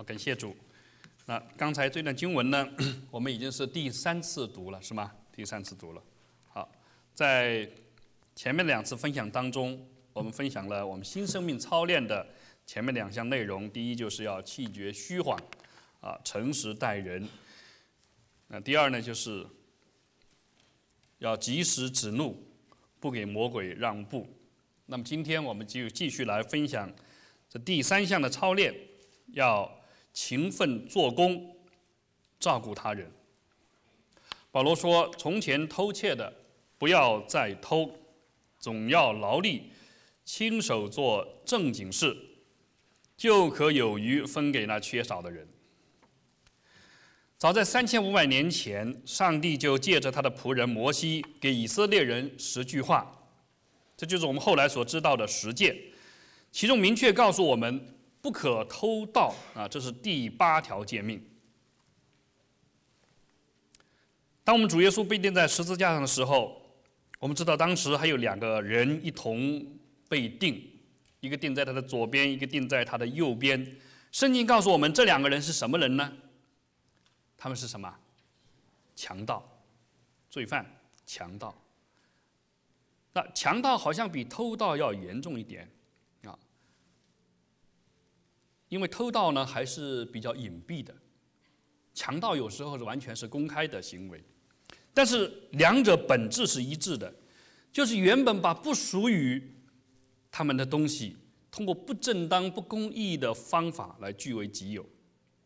感谢主。那刚才这段经文呢，我们已经是第3次读了，是吗？第3次读了。好，在前面2次分享当中，我们分享了我们新生命操练的前面2项内容。第一就是要弃绝虚谎，诚实待人。那第二呢，就是要及时止怒，不给魔鬼让步。那么今天我们就继续来分享这第3项的操练，要勤奋做工，照顾他人。保罗说：“从前偷窃的，不要再偷，总要劳力，亲手做正经事，就可有余分给那缺少的人。”早在3500年前，上帝就借着他的仆人摩西给以色列人10句话，这就是我们后来所知道的10诫，其中明确告诉我们不可偷盗这是第8条诫命。当我们主耶稣被钉在十字架上的时候，我们知道当时还有2个人一同被钉，一个钉在他的左边，一个钉在他的右边。圣经告诉我们这2个人是什么人呢？他们是什么？强盗、罪犯、强盗。那强盗好像比偷盗要严重一点因为偷盗呢还是比较隐蔽的，强盗有时候是完全是公开的行为。但是2者本质是一致的，就是原本把不属于他们的东西，通过不正当、不公义的方法来据为己有。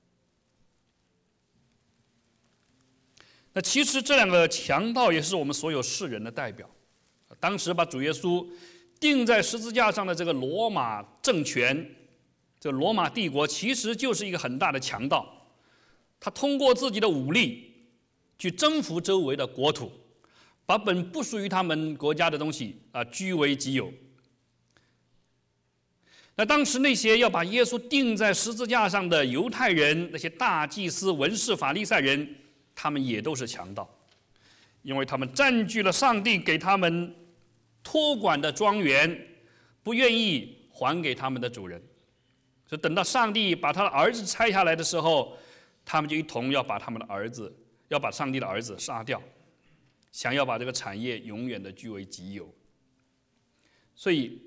那其实这2个强盗也是我们所有世人的代表。当时把主耶稣钉在十字架上的这个罗马政权，这罗马帝国其实就是一个很大的强盗，他通过自己的武力去征服周围的国土，把本不属于他们国家的东西据为己有。那当时那些要把耶稣钉在十字架上的犹太人，那些大祭司、文士、法利赛人，他们也都是强盗，因为他们占据了上帝给他们托管的庄园，不愿意还给他们的主人。所以等到上帝把他的儿子拆下来的时候，他们就一同要把上帝的儿子杀掉，想要把这个产业永远的据为己有。所以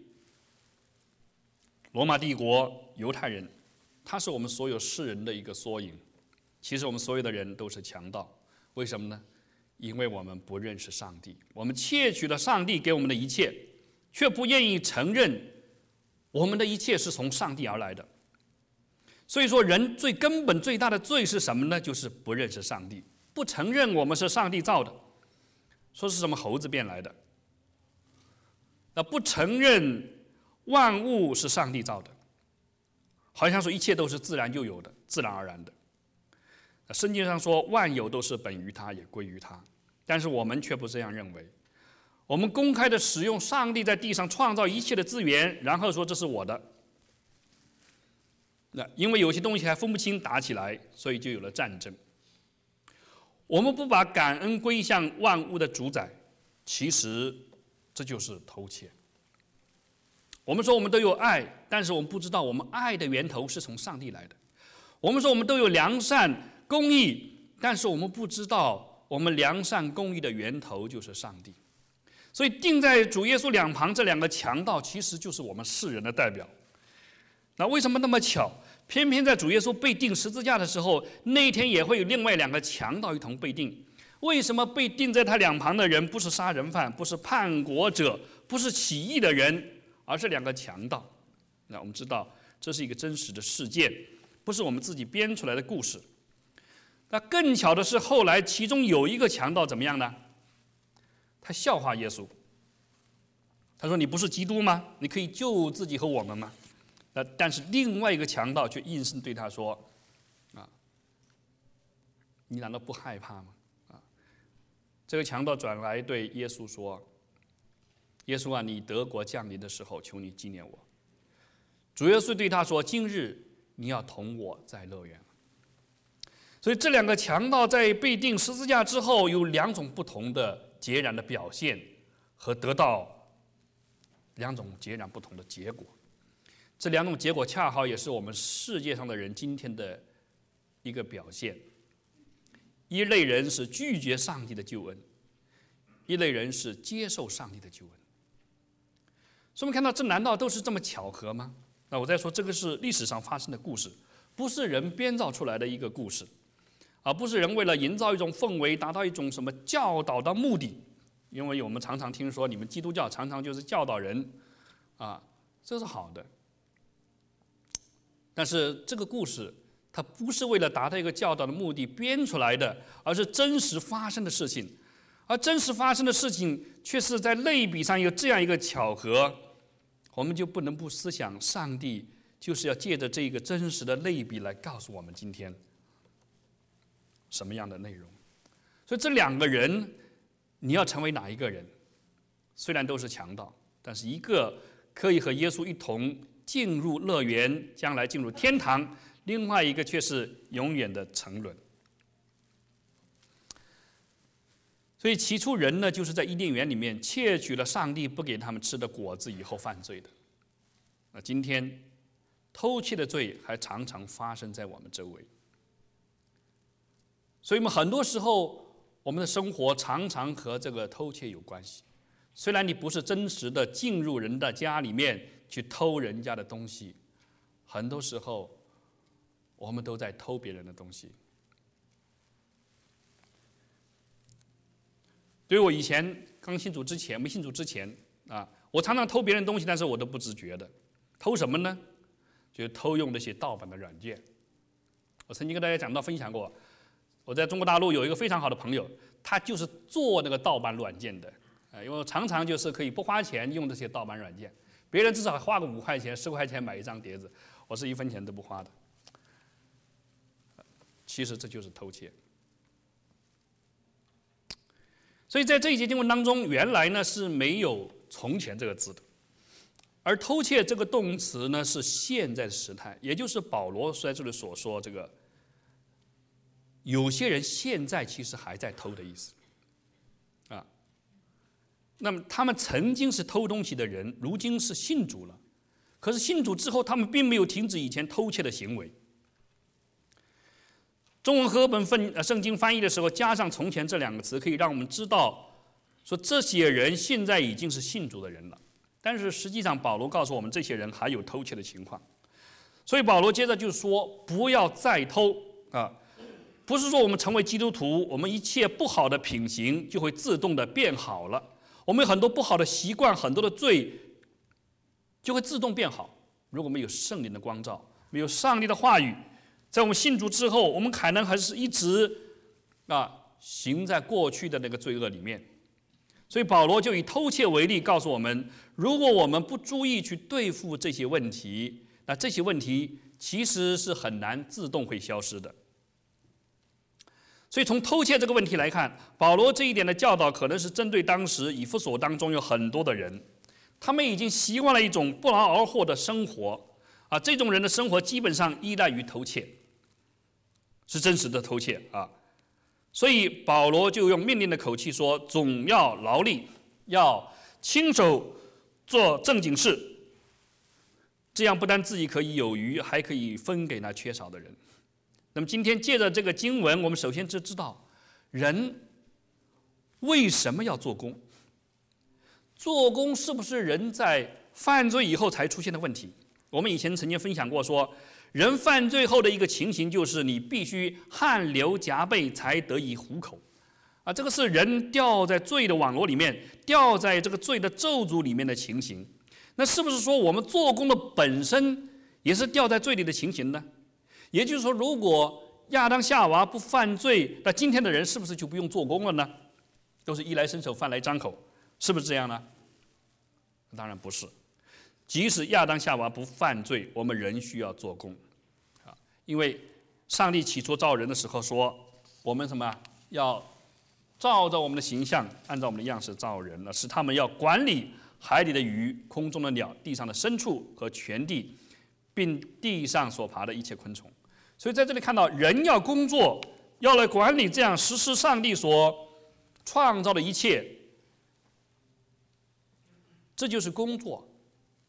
罗马帝国犹太人，他是我们所有世人的一个缩影。其实我们所有的人都是强盗，为什么呢？因为我们不认识上帝，我们窃取了上帝给我们的一切，却不愿意承认我们的一切是从上帝而来的。所以说人最根本最大的罪是什么呢？就是不认识上帝，不承认我们是上帝造的，说是什么猴子变来的，那不承认万物是上帝造的，好像说一切都是自然就有的，自然而然的。圣经上说万有都是本于他，也归于他，但是我们却不这样认为。我们公开的使用上帝在地上创造一切的资源，然后说这是我的。那因为有些东西还分不清，打起来，所以就有了战争。我们不把感恩归向万物的主宰，其实这就是偷窃。我们说我们都有爱，但是我们不知道我们爱的源头是从上帝来的。我们说我们都有良善公义，但是我们不知道我们良善公义的源头就是上帝。所以钉在主耶稣两旁这2个强盗其实就是我们世人的代表。那为什么那么巧，偏偏在主耶稣被钉十字架的时候，那一天也会有另外2个强盗一同被钉？为什么被钉在他两旁的人不是杀人犯，不是叛国者，不是起义的人，而是2个强盗？那我们知道这是一个真实的事件，不是我们自己编出来的故事。那更巧的是，后来其中有一个强盗怎么样呢？他笑话耶稣，他说：“你不是基督吗？你可以救自己和我们吗？”但是另外一个强盗却应声对他说：“你难道不害怕吗？”这个强盗转来对耶稣说：“耶稣啊，你得国降临的时候，求你纪念我。”主耶稣对他说：“今日你要同我在乐园。”所以这2个强盗在被钉十字架之后，有2种不同的截然的表现，和得到2种截然不同的结果。 这两种结果恰好也是我们世界上的人今天的一个表现。一类人是拒绝上帝的救恩，一类人是接受上帝的救恩。所以我们看到，这难道都是这么巧合吗？那我再说，这个是历史上发生的故事，不是人编造出来的一个故事，而不是人为了营造一种氛围，达到一种什么教导的目的。因为我们常常听说，你们基督教常常就是教导人，这是好的。但是这个故事，它不是为了达到一个教导的目的编出来的，而是真实发生的事情。而真实发生的事情，却是在类比上有这样一个巧合，我们就不能不思想，上帝就是要借着这个真实的类比来告诉我们今天什么样的内容。所以这两个人，你要成为哪一个人？虽然都是强盗，但是一个可以和耶稣一同进入乐园，将来进入天堂；另外一个却是永远的沉沦。所以起初人呢，就是在伊甸园里面窃取了上帝不给他们吃的果子以后犯罪的。那今天偷窃的罪还常常发生在我们周围。所以我们很多时候，我们的生活常常和这个偷窃有关系。虽然你不是真实的进入人的家里面去偷人家的东西，很多时候我们都在偷别人的东西。对于我以前刚信主之前，没信主之前我常常偷别人东西，但是我都不自觉的。偷什么呢？就是偷用那些盗版的软件。我曾经跟大家分享过，我在中国大陆有一个非常好的朋友，他就是做那个盗版软件的，因为我常常就是可以不花钱用这些盗版软件，别人至少花个5块钱、10块钱买一张碟子，我是1分钱都不花的。其实这就是偷窃。所以在这一节经文当中，原来呢是没有从前这个字的，而偷窃这个动词呢是现在的时态，也就是保罗在这里所说这个有些人现在其实还在偷的意思那么他们曾经是偷东西的人，如今是信主了，可是信主之后，他们并没有停止以前偷窃的行为。中文和合本圣经翻译的时候加上从前这2个词，可以让我们知道说这些人现在已经是信主的人了，但是实际上保罗告诉我们，这些人还有偷窃的情况。所以保罗接着就说不要再偷不是说我们成为基督徒，我们一切不好的品行就会自动的变好了，我们有很多不好的习惯，很多的罪就会自动变好。如果没有圣灵的光照，没有上帝的话语，在我们信主之后，我们可能还是一直行在过去的那个罪恶里面。所以保罗就以偷窃为例，告诉我们，如果我们不注意去对付这些问题，那这些问题其实是很难自动会消失的。所以从偷窃这个问题来看，保罗这一点的教导可能是针对当时以弗所当中有很多的人，他们已经习惯了一种不劳而获的生活这种人的生活基本上依赖于偷窃，是真实的偷窃所以保罗就用命令的口气说，总要劳力，要亲手做正经事，这样不但自己可以有余，还可以分给那缺少的人。那么今天借着这个经文，我们首先就知道人为什么要做工。做工是不是人在犯罪以后才出现的问题？我们以前曾经分享过说，人犯罪后的一个情形就是你必须汗流浃背才得以糊口这个是人掉在罪的网络里面，掉在这个罪的咒诅里面的情形。那是不是说我们做工的本身也是掉在罪里的情形呢？也就是说，如果亚当夏娃不犯罪，那今天的人是不是就不用做工了呢？都是衣来伸手，饭来张口，是不是这样呢？当然不是。即使亚当夏娃不犯罪，我们仍需要做工因为上帝起初造人的时候说，我们要照着我们的形象，按照我们的样式造人了，使他们要管理海里的鱼、空中的鸟、地上的牲畜和全地，并地上所爬的一切昆虫。所以在这里看到，人要工作，要来管理，这样实施上帝所创造的一切，这就是工作。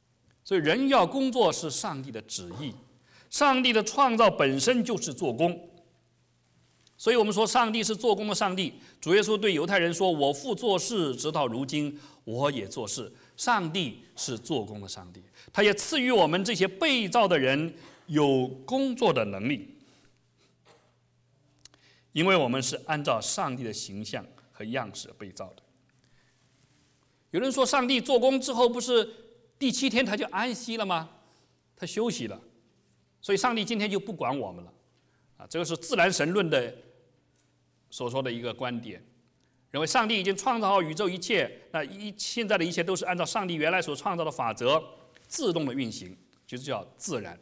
所以人要工作是上帝的旨意，上帝的创造本身就是做工。所以我们说上帝是做工的上帝。主耶稣对犹太人说：“我父做事，直到如今，我也做事。”上帝是做工的上帝，他也赐予我们这些被造的人有工作的能力，因为我们是按照上帝的形象和样式被造的。有人说，上帝做工之后不是第7天他就安息了吗？他休息了，所以上帝今天就不管我们了这个是自然神论的所说的一个观点，认为上帝已经创造好宇宙一切，现在的一切都是按照上帝原来所创造的法则自动的运行，就是叫自然。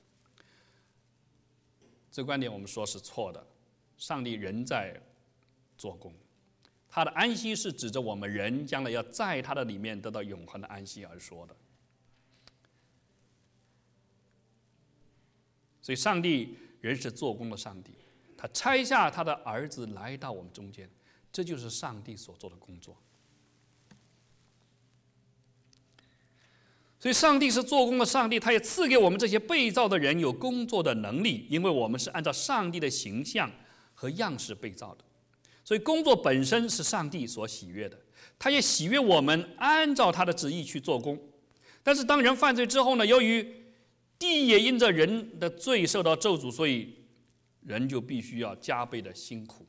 这个观点我们说是错的，上帝仍在做工，他的安息是指着我们人将来要在他的里面得到永恒的安息而说的。所以上帝仍是做工的上帝，他差下他的儿子来到我们中间，这就是上帝所做的工作。所以上帝是做工的上帝，他也赐给我们这些被造的人有工作的能力，因为我们是按照上帝的形象和样式被造的。所以工作本身是上帝所喜悦的，他也喜悦我们按照他的旨意去做工。但是当人犯罪之后呢，由于地也因着人的罪受到咒诅，所以人就必须要加倍的辛苦，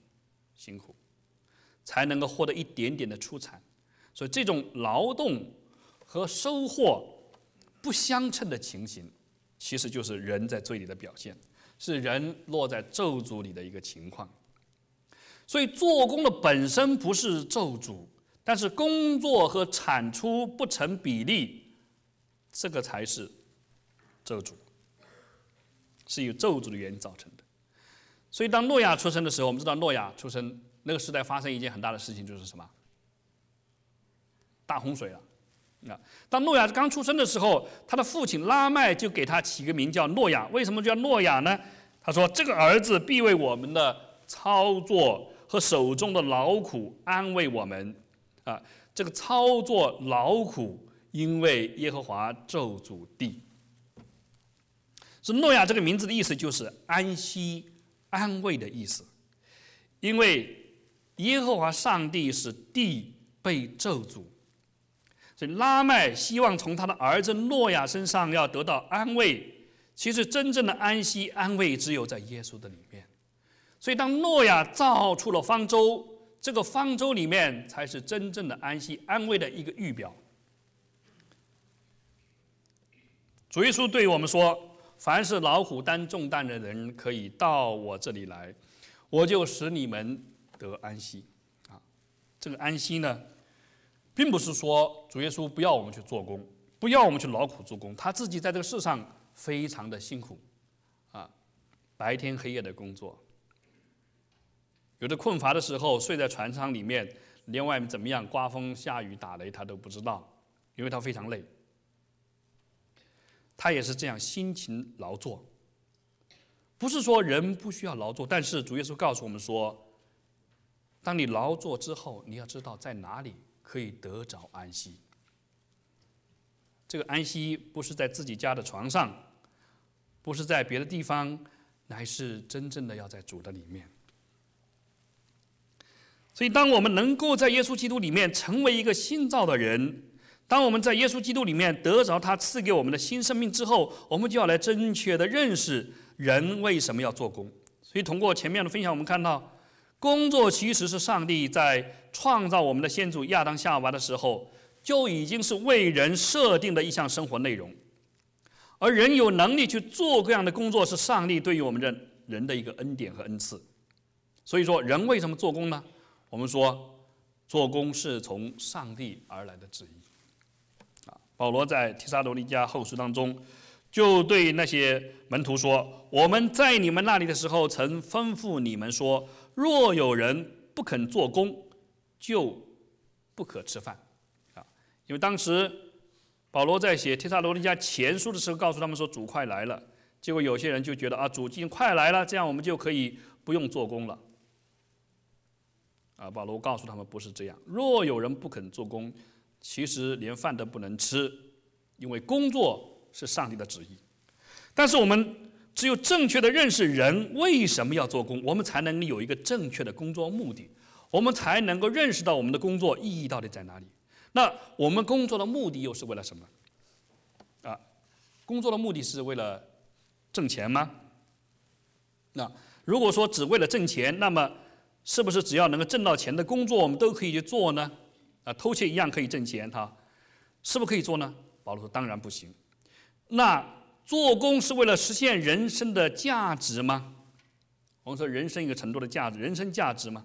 才能够获得一点点的出产。所以这种劳动和收获不相称的情形，其实就是人在罪里的表现，是人落在咒诅里的一个情况。所以做工的本身不是咒诅，但是工作和产出不成比例，这个才是咒诅，是由咒诅的原因造成的。所以当诺亚出生的时候，我们知道诺亚出生那个时代发生一件很大的事情，就是什么？大洪水了。当诺亚刚出生的时候，他的父亲拉麦就给他起个名叫诺亚。为什么叫诺亚呢？他说这个儿子必为我们的操作和手中的劳苦安慰我们。这个操作劳苦，因为耶和华咒诅地。所以诺亚这个名字的意思就是安息、安慰的意思。因为耶和华上帝使地被咒诅，所以拉麦希望从他的儿子诺亚身上要得到安慰。其实真正的安息、安慰只有在耶稣的里面。所以当诺亚造出了方舟，这个方舟里面才是真正的安息、安慰的一个预表。主耶稣对我们说，凡是劳苦担重担的人，可以到我这里来，我就使你们得安息。这个安息呢，并不是说主耶稣不要我们去做工，不要我们去劳苦做工，他自己在这个世上非常的辛苦白天黑夜的工作，有的困乏的时候睡在船舱里面，连外面怎么样刮风下雨打雷他都不知道，因为他非常累。他也是这样辛勤劳作，不是说人不需要劳作，但是主耶稣告诉我们说，当你劳作之后，你要知道在哪里可以得着安息。这个安息不是在自己家的床上，不是在别的地方，乃是真正的要在主的里面。所以当我们能够在耶稣基督里面成为一个新造的人，当我们在耶稣基督里面得着他赐给我们的新生命之后，我们就要来正确的认识人为什么要做工。所以通过前面的分享，我们看到工作其实是上帝在创造我们的先祖亚当夏娃的时候就已经是为人设定的一项生活内容，而人有能力去做各样的工作，是上帝对于我们人的一个恩典和恩赐。所以说人为什么做工呢？我们说做工是从上帝而来的旨意。保罗在提撒罗尼迦后书当中就对那些门徒说，我们在你们那里的时候曾吩咐你们说，若有人不肯做工，就不可吃饭。因为当时保罗在写提撒罗尼迦前书的时候告诉他们说，主快来了，结果有些人就觉得主已经快来了，这样我们就可以不用做工了。保罗告诉他们不是这样，若有人不肯做工，其实连饭都不能吃， 因为工作是上帝的旨意。但是我们只有正确的认识人为什么要做工，我们才能有一个正确的工作目的，我们才能够认识到我们的工作意义到底在哪里。那我们工作的目的又是为了什么？工作的目的是为了挣钱吗？那如果说只为了挣钱，那么是不是只要能够挣到钱的工作我们都可以去做呢？偷窃一样可以挣钱，是不是可以做呢？保罗说当然不行。那做工是为了实现人生的价值吗？我们说人生一个程度的价值，人生价值吗？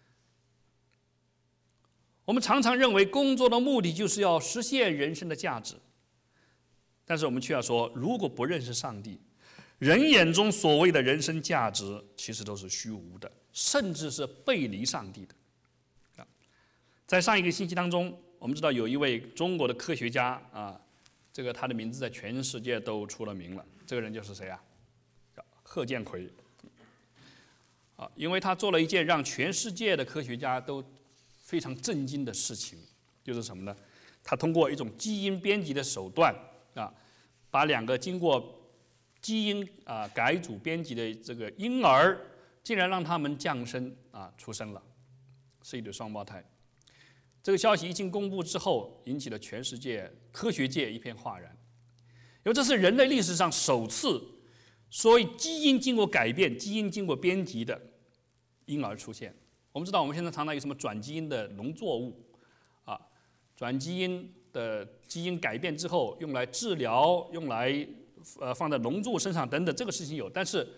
我们常常认为工作的目的就是要实现人生的价值，但是我们却要说，如果不认识上帝，人眼中所谓的人生价值其实都是虚无的，甚至是背离上帝的。在上一个星期当中，我们知道有一位中国的科学家这个他的名字在全世界都出了名了，这个人就是谁啊？叫贺建奎。因为他做了一件让全世界的科学家都非常震惊的事情，就是什么呢？他通过一种基因编辑的手段把2个经过基因改组编辑的这个婴儿，竟然让他们降生出生了，是一对双胞胎。这个消息一经公布之后，引起了全世界科学界一片哗然，因为这是人类历史上首次所以基因经过改变、基因经过编辑的婴儿出现。我们知道我们现在常常有什么转基因的农作物转基因的基因改变之后用来治疗，用来放在农作物身上等等，这个事情有。但是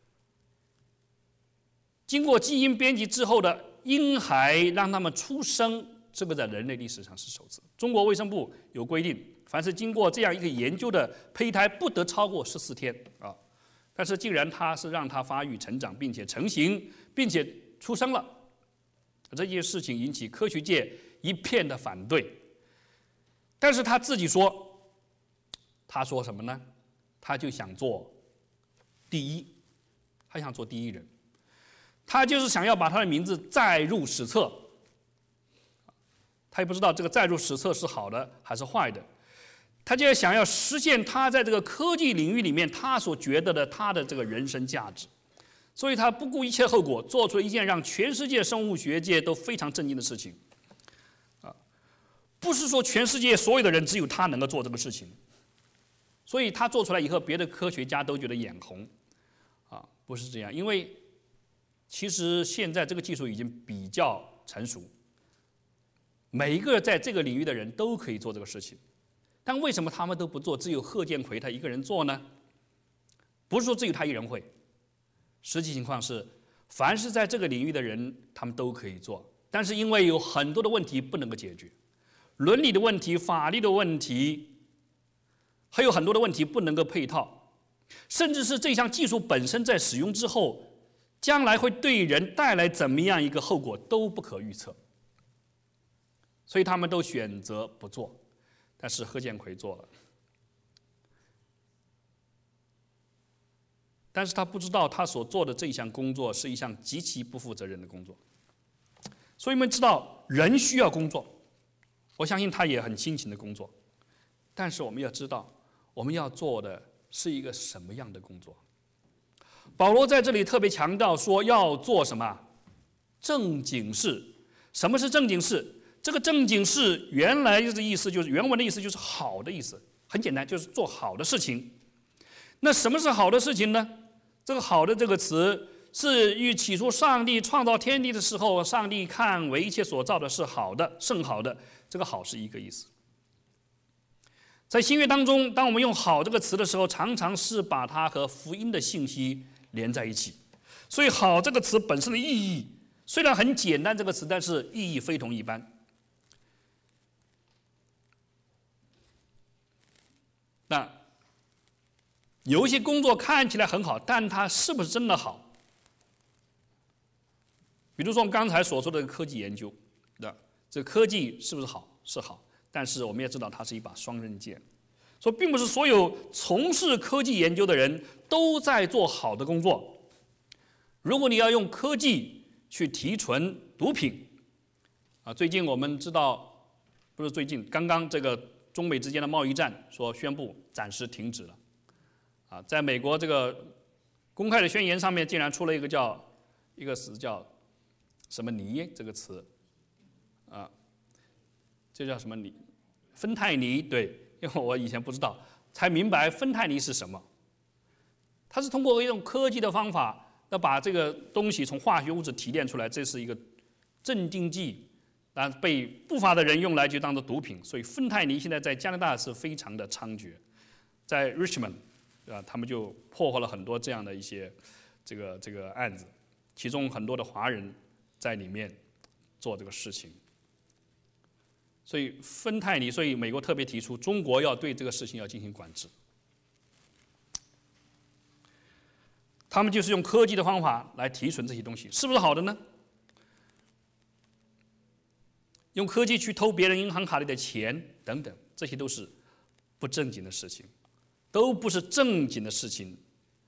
经过基因编辑之后的婴孩让他们出生，这个在人类历史上是首次。中国卫生部有规定，凡是经过这样一个研究的胚胎不得超过14天但是竟然他是让他发育成长并且成型并且出生了，这件事情引起科学界一片的反对。但是他自己说，他说什么呢？他就想做第一，他想做第一人，他就是想要把他的名字载入史册。他也不知道这个载入史册是好的还是坏的，他就想要实现他在这个科技领域里面他所觉得的他的这个人生价值，所以他不顾一切后果，做出了一件让全世界生物学界都非常震惊的事情。不是说全世界所有的人只有他能够做这个事情，所以他做出来以后，别的科学家都觉得眼红不是这样。因为其实现在这个技术已经比较成熟，每一个在这个领域的人都可以做这个事情，但为什么他们都不做，只有贺建奎他一个人做呢？不是说只有他一人会，实际情况是凡是在这个领域的人他们都可以做，但是因为有很多的问题不能够解决，伦理的问题、法律的问题，还有很多的问题不能够配套，甚至是这项技术本身在使用之后将来会对人带来怎么样一个后果都不可预测，所以他们都选择不做。但是贺建奎做了，但是他不知道他所做的这一项工作是一项极其不负责任的工作。所以我们知道人需要工作，我相信他也很辛勤的工作，但是我们要知道我们要做的是一个什么样的工作。保罗在这里特别强调说要做什么？正经事。什么是正经事？这个正经事原来的意思就是原文的意思就是好的意思，很简单，就是做好的事情。那什么是好的事情呢？这个好的这个词是与起初上帝创造天地的时候，上帝看为一切所造的是好的，甚好的，这个好是一个意思。在新约当中，当我们用好这个词的时候，常常是把它和福音的信息连在一起，所以好这个词本身的意义虽然很简单这个词，但是意义非同一般。那有一些工作看起来很好，但它是不是真的好？比如说我们刚才所说的科技研究，这个科技是不是好？是好，但是我们也知道它是一把双刃剑，所以并不是所有从事科技研究的人都在做好的工作。如果你要用科技去提纯毒品，最近我们知道，不是最近，刚刚这个中美之间的贸易战说宣布暂时停止了。在美国这个公开的宣言上面竟然出了一个词叫什么尼这个词，这叫什么尼？芬太尼，对，因为我以前不知道，才明白芬太尼是什么。它是通过一种科技的方法，要把这个东西从化学物质提炼出来，这是一个镇静剂，但被不法的人用来就当做毒品，所以芬太尼现在在加拿大是非常的猖獗，在 Richmond， 他们就破获了很多这样的一些这个案子，其中很多的华人在里面做这个事情。所以芬太尼，所以美国特别提出中国要对这个事情要进行管制。他们就是用科技的方法来提纯这些东西，是不是好的呢？用科技去偷别人银行卡里的钱等等，这些都是不正经的事情，都不是正经的事情，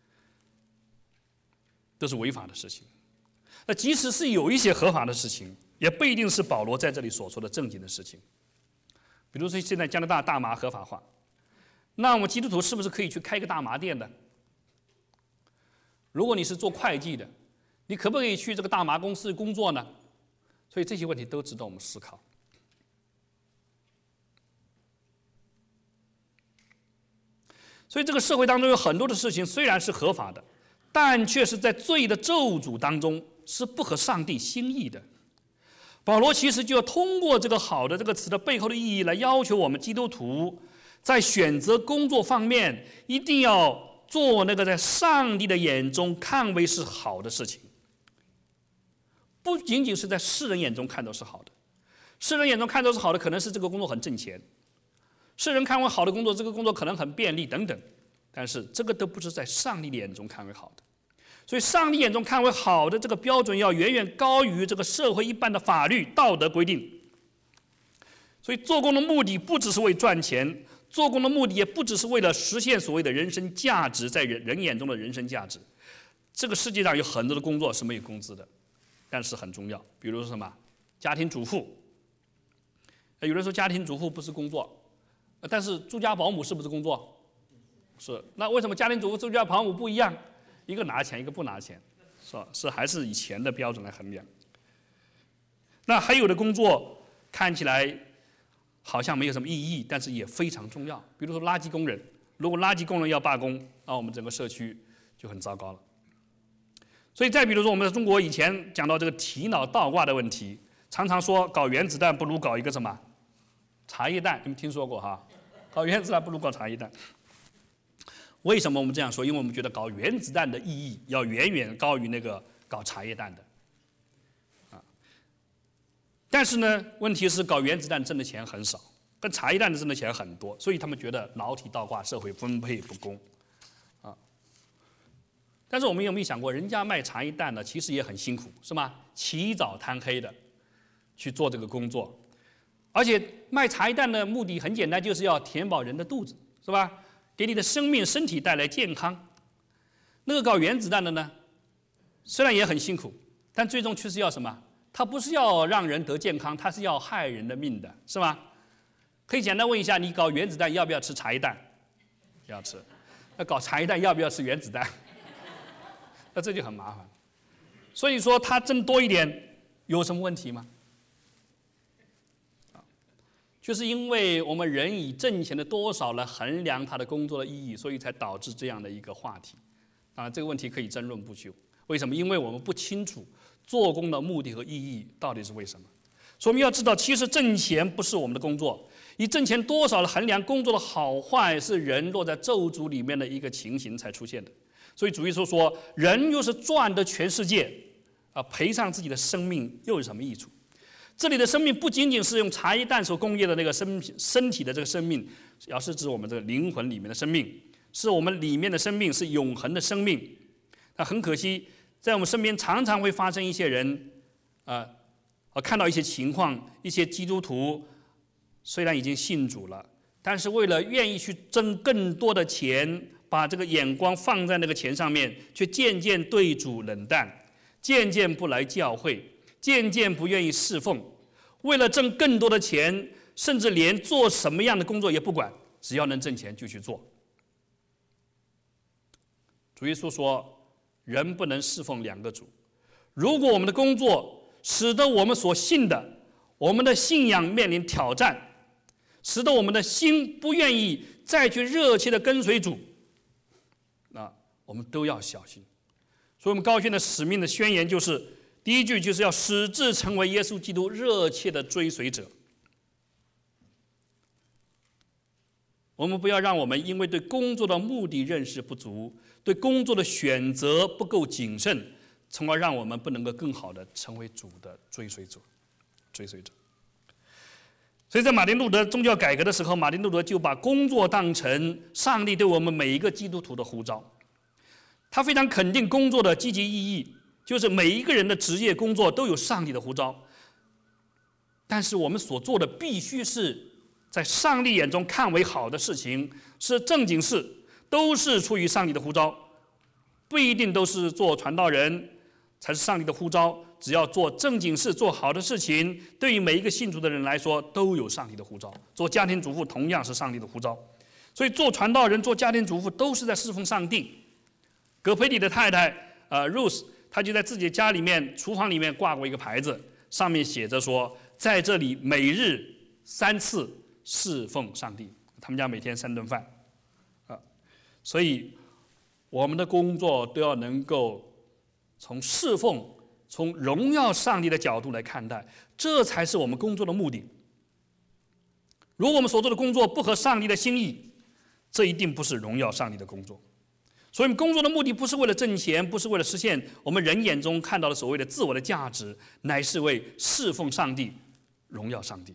都是违法的事情。那即使是有一些合法的事情，也不一定是保罗在这里所说的正经的事情。比如说现在加拿大大麻合法化，那我们基督徒是不是可以去开一个大麻店呢？如果你是做会计的，你可不可以去这个大麻公司工作呢？所以这些问题都值得我们思考。所以这个社会当中有很多的事情虽然是合法的，但却是在罪的咒诅当中是不合上帝心意的。保罗其实就要通过这个好的这个词的背后的意义来要求我们基督徒在选择工作方面一定要做那个在上帝的眼中看为是好的事情，不仅仅是在世人眼中看到是好的。世人眼中看到是好的，可能是这个工作很挣钱；世人看为好的工作，这个工作可能很便利等等。但是这个都不是在上帝的眼中看为好的。所以上帝眼中看为好的这个标准要远远高于这个社会一般的法律道德规定。所以做工的目的不只是为赚钱，做工的目的也不只是为了实现所谓的人生价值，在人眼中的人生价值。这个世界上有很多的工作是没有工资的，但是很重要。比如说什么家庭主妇，有人说家庭主妇不是工作，但是住家保姆是不是工作？是。那为什么家庭主妇、住家保姆不一样？一个拿钱，一个不拿钱，是还是以钱的标准来衡量？那还有的工作看起来好像没有什么意义，但是也非常重要。比如说垃圾工人，如果垃圾工人要罢工，那我们整个社区就很糟糕了。所以再比如说，我们在中国以前讲到这个提脑倒挂的问题，常常说搞原子弹不如搞一个什么茶叶蛋，你们听说过哈？搞原子弹不如搞茶叶蛋。为什么我们这样说？因为我们觉得搞原子弹的意义要远远高于那个搞茶叶蛋的。但是呢，问题是搞原子弹挣的钱很少，跟茶叶蛋挣的钱很多，所以他们觉得脑体倒挂，社会分配不公。但是我们有没有想过，人家卖茶叶蛋呢，其实也很辛苦，是吗？起早贪黑的去做这个工作，而且卖茶叶蛋的目的很简单，就是要填饱人的肚子，是吧？给你的生命、身体带来健康。那个搞原子弹的呢，虽然也很辛苦，但最终却是要什么？他不是要让人得健康，他是要害人的命的，是吗？可以简单问一下，你搞原子弹要不要吃茶叶蛋？要吃。那搞茶叶蛋要不要吃原子弹？那这就很麻烦。所以说，他挣多一点有什么问题吗？就是因为我们人以挣钱的多少来衡量他的工作的意义，所以才导致这样的一个话题。当然，这个问题可以争论不休。为什么？因为我们不清楚做工的目的和意义到底是为什么。所以我们要知道，其实挣钱不是我们的工作，以挣钱多少来衡量工作的好坏，是人落在咒诅里面的一个情形才出现的。所以主耶稣说，人若是赚得全世界，赔上自己的生命，又有什么益处？这里的生命不仅仅是用茶叶蛋所工业的那个身体的这个生命，要是指我们这个灵魂里面的生命，是我们里面的生命，是永恒的生命。那很可惜，在我们身边常常会发生一些人，看到一些情况，一些基督徒虽然已经信主了，但是为了愿意去挣更多的钱，把这个眼光放在那个钱上面，却渐渐对主冷淡，渐渐不来教会，渐渐不愿意侍奉。为了挣更多的钱， 甚至连做什么样的工作也不管，只要能挣钱就去做。主耶稣说，人不能侍奉两个主。如果我们的工作使得我们所信的，我们的信仰面临挑战，使得我们的心不愿意再去热切的跟随主，那我们都要小心。所以我们高宣的使命的宣言就是，第一句就是要矢志成为耶稣基督热切的追随者。我们不要让我们因为对工作的目的认识不足，对工作的选择不够谨慎，从而让我们不能够更好的成为主的追随者。所以在马丁路德宗教改革的时候，马丁路德就把工作当成上帝对我们每一个基督徒的呼召。他非常肯定工作的积极意义，就是每一个人的职业工作都有上帝的呼召，但是我们所做的必须是在上帝眼中看为好的事情，是正经事，都是出于上帝的呼召，不一定都是做传道人才是上帝的呼召。只要做正经事，做好的事情，对于每一个信主的人来说都有上帝的呼召。做家庭主妇同样是上帝的呼召，所以做传道人、做家庭主妇都是在侍奉上帝。葛培理的太太Ruth， 她就在自己的家里面厨房里面挂过一个牌子，上面写着说，在这里每日3次侍奉上帝。他们家每天3顿饭所以我们的工作都要能够从侍奉、从荣耀上帝的角度来看待，这才是我们工作的目的。如果我们所做的工作不合上帝的心意，这一定不是荣耀上帝的工作。所以工作的目的不是为了挣钱，不是为了实现我们人眼中看到的所谓的自我的价值，乃是为侍奉上帝、荣耀上帝。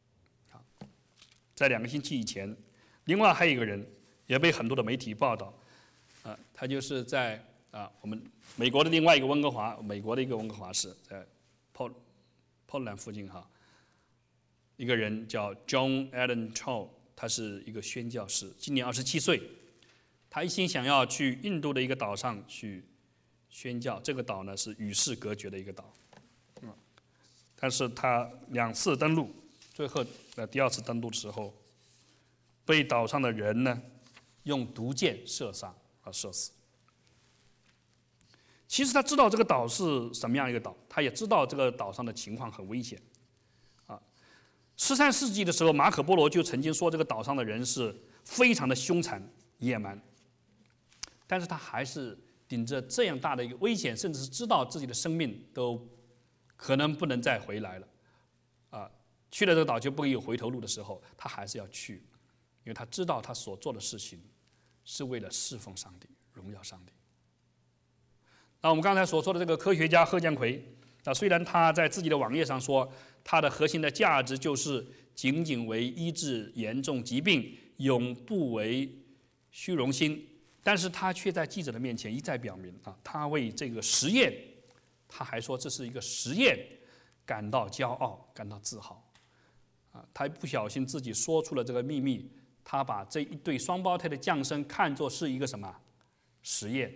在2个星期以前，另外还有一个人也被很多的媒体报道，他就是在我们美国的另外一个温哥华，美国的一个温哥华市，在波兰附近一个人叫 John Allen Chow， 他是一个宣教士，今年27岁。他一心想要去印度的一个岛上去宣教，这个岛呢是与世隔绝的一个岛，但是他2次登陆，最后第2次登陆的时候，被岛上的人呢用毒箭射杀射死。其实他知道这个岛是什么样一个岛，他也知道这个岛上的情况很危险。13世纪的时候，马可波罗就曾经说这个岛上的人是非常的凶残野蛮。但是他还是顶着这样大的一个危险，甚至是知道自己的生命都可能不能再回来了，去了这个岛就不会有回头路的时候，他还是要去，因为他知道他所做的事情是为了侍奉上帝、荣耀上帝。那我们刚才所说的这个科学家贺建奎，虽然他在自己的网页上说他的核心的价值就是仅仅为医治严重疾病，永不为虚荣心。但是他却在记者的面前一再表明他为这个实验，他还说这是一个实验，感到骄傲，感到自豪。他不小心自己说出了这个秘密，他把这一对双胞胎的降生看作是一个什么实验。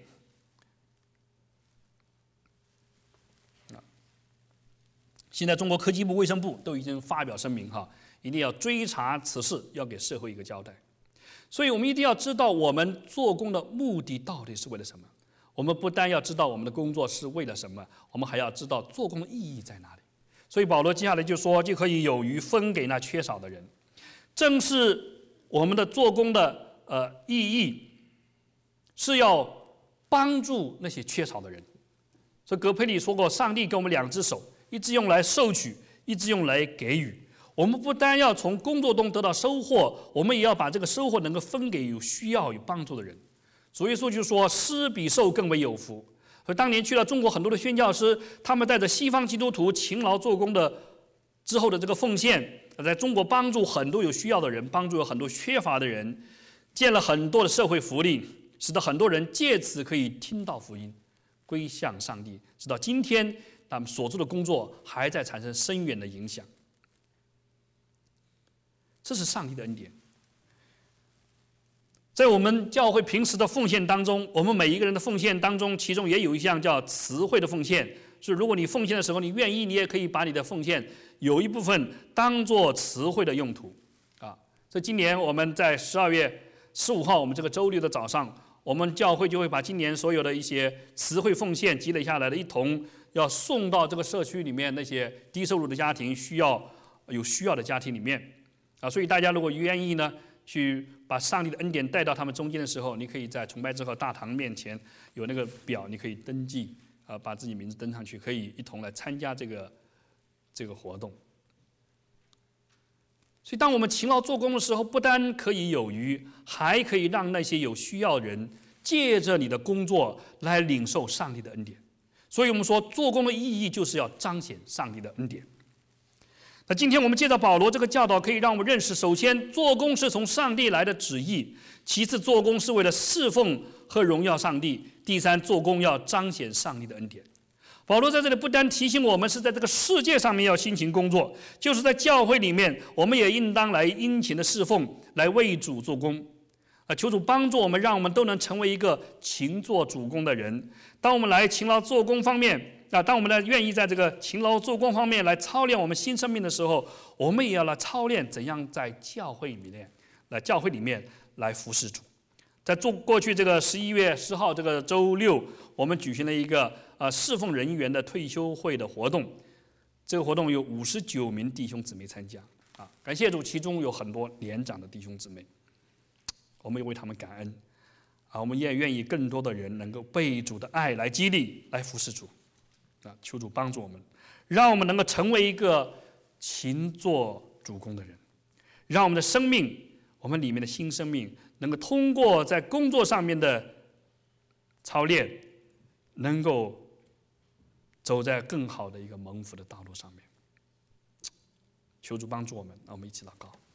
现在中国科技部、卫生部都已经发表声明一定要追查此事，要给社会一个交代。所以我们一定要知道我们做工的目的到底是为了什么。我们不单要知道我们的工作是为了什么，我们还要知道做工的意义在哪里。所以保罗接下来就说，就可以有余分给那缺少的人。正是我们的做工的意义是要帮助那些缺少的人。所以葛培理说过，上帝给我们2只手，一只用来收取，一只用来给予。我们不单要从工作中得到收获，我们也要把这个收获能够分给有需要、有帮助的人。主耶稣就说，施比受更为有福。所以当年去了中国很多的宣教师，他们带着西方基督徒勤劳做工的之后的这个奉献，在中国帮助很多有需要的人，帮助有很多缺乏的人，建了很多的社会福利，使得很多人借此可以听到福音，归向上帝，直到今天他们所做的工作还在产生深远的影响。这是上帝的恩典。在我们教会平时的奉献当中，我们每一个人的奉献当中，其中也有一项叫慈惠的奉献， 所以如果你奉献的时候，你愿意，你也可以把你的奉献有一部分当做词汇的用途，啊。所以今年我们在12月15号，我们这个周六的早上，我们教会就会把今年所有的一些词汇奉献积累下来的一同要送到这个社区里面那些低收入的家庭有需要的家庭里面，啊。所以大家如果愿意呢，去把上帝的恩典带到他们中间的时候，你可以在崇拜之后大堂面前有那个表，你可以登记，把自己名字登上去，可以一同来参加这个活动。所以当我们勤劳做工的时候，不单可以有余，还可以让那些有需要人借着你的工作来领受上帝的恩典。所以我们说，做工的意义就是要彰显上帝的恩典。那今天我们借着保罗这个教导，可以让我们认识：首先，做工是从上帝来的旨意；其次，做工是为了侍奉和荣耀上帝；第三，做工要彰显上帝的恩典。保罗在这里不单提醒我们是在这个世界上面要辛勤工作，就是在教会里面，我们也应当来殷勤的侍奉，来为主做工。求主帮助我们，让我们都能成为一个勤做主工的人。当我们来勤劳做工方面，当我们来愿意在这个勤劳做工方面来操练我们新生命的时候，我们也要来操练怎样在教会里面来服侍主。在过去这个11月10号这个周六，我们举行了一个侍奉人员的退休会的活动。这个活动有59名弟兄姊妹参加，感谢主，其中有很多年长的弟兄姊妹，我们也为他们感恩。我们也愿意更多的人能够被主的爱来激励，来服侍主。求主帮助我们，让我们能够成为一个勤做主工的人，让我们的生命，我们里面的新生命，能够通过在工作上面的操练，能够走在更好的一个蒙福的道路上面。求主帮助我们，让我们一起祷告。